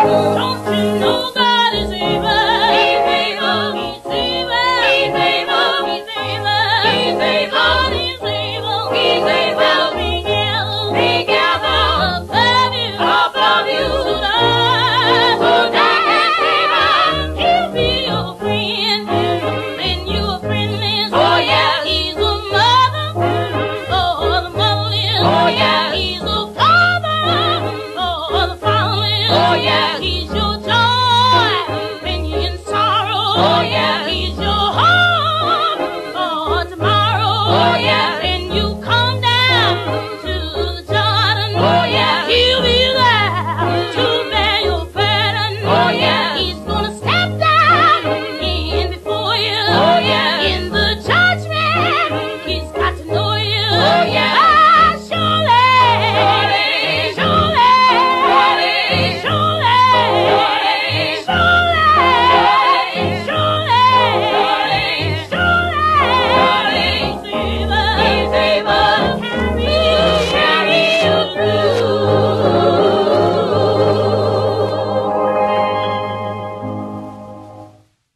Don't you know God is able? He's able. He's able. He's able. He's able. He's able. God is able. He's able. Together above you tonight. He'll be your friend. When you're friendless. Oh yeah. He's a mother. Oh, the motherless. Oh yeah. He's a father. Oh, the fatherless. Oh yeah. He's your